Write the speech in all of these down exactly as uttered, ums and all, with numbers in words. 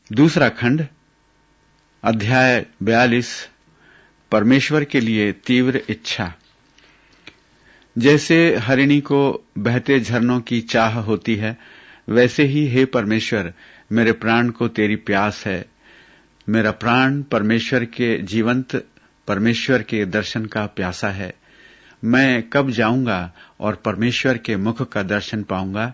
दूसरा खंड, अध्याय बयालीस। परमेश्वर के लिए तीव्र इच्छा। जैसे हरिणी को बहते झरनों की चाह होती है, वैसे ही हे परमेश्वर, मेरे प्राण को तेरी प्यास है। मेरा प्राण परमेश्वर के जीवंत परमेश्वर के दर्शन का प्यासा है। मैं कब जाऊंगा और परमेश्वर के मुख का दर्शन पाऊंगा?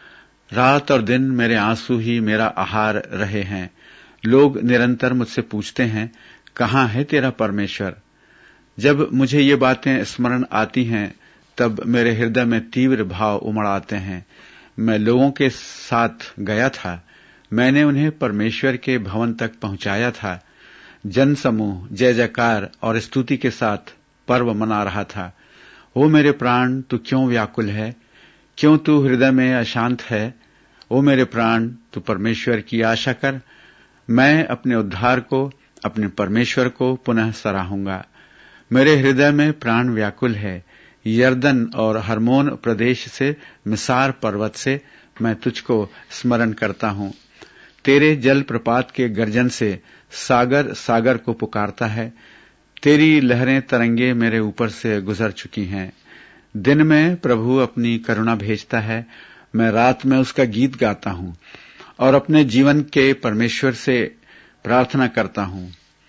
रात और दिन मेरे आंसू ही मेरा आहार रहे हैं। लोग निरंतर मुझसे पूछते हैं, कहाँ है तेरा परमेश्वर? जब मुझे ये बातें स्मरण आती हैं, तब मेरे हृदय में तीव्र भाव उमड़ आते हैं। मैं लोगों के साथ गया था, मैंने उन्हें परमेश्वर के भवन तक पहुंचाया था। जन समूह जय जयकार और स्तुति के साथ पर्व मना रहा था। ओ मेरे प्राण, तू क्यों व्याकुल है? क्यों तू हृदय में अशांत है? ओ मेरे प्राण, तू परमेश्वर की आशा कर। मैं अपने उद्धार को, अपने परमेश्वर को पुनः सराहूंगा। मेरे हृदय में प्राण व्याकुल है। यर्दन और हर्मोन प्रदेश से, मिसार पर्वत से मैं तुझको स्मरण करता हूं। तेरे जल प्रपात के गर्जन से सागर सागर को पुकारता है। तेरी लहरें तरंगे मेरे ऊपर से गुजर चुकी हैं। दिन में प्रभु अपनी करुणा भेजता है, मैं रात में उसका गीत गाता हूं और अपने जीवन के परमेश्वर से प्रार्थना करता हूं।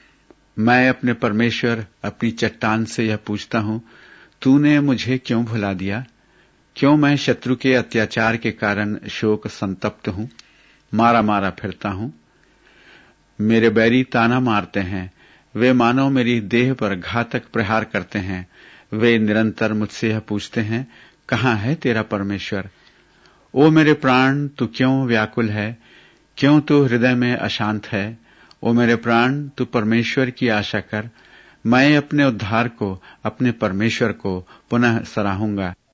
मैं अपने परमेश्वर, अपनी चट्टान से यह पूछता हूं, तूने मुझे क्यों भुला दिया? क्यों मैं शत्रु के अत्याचार के कारण शोक संतप्त हूं, मारा मारा फिरता हूं? मेरे बैरी ताना मारते हैं, वे मानो मेरी देह पर घातक प्रहार करते हैं। वे निरंतर मुझसे यह पूछते हैं, कहाँ है तेरा परमेश्वर? ओ मेरे प्राण, तू क्यों व्याकुल है? क्यों तू हृदय में अशांत है? ओ मेरे प्राण, तू परमेश्वर की आशा कर। मैं अपने उद्धार को, अपने परमेश्वर को पुनः सराहूंगा।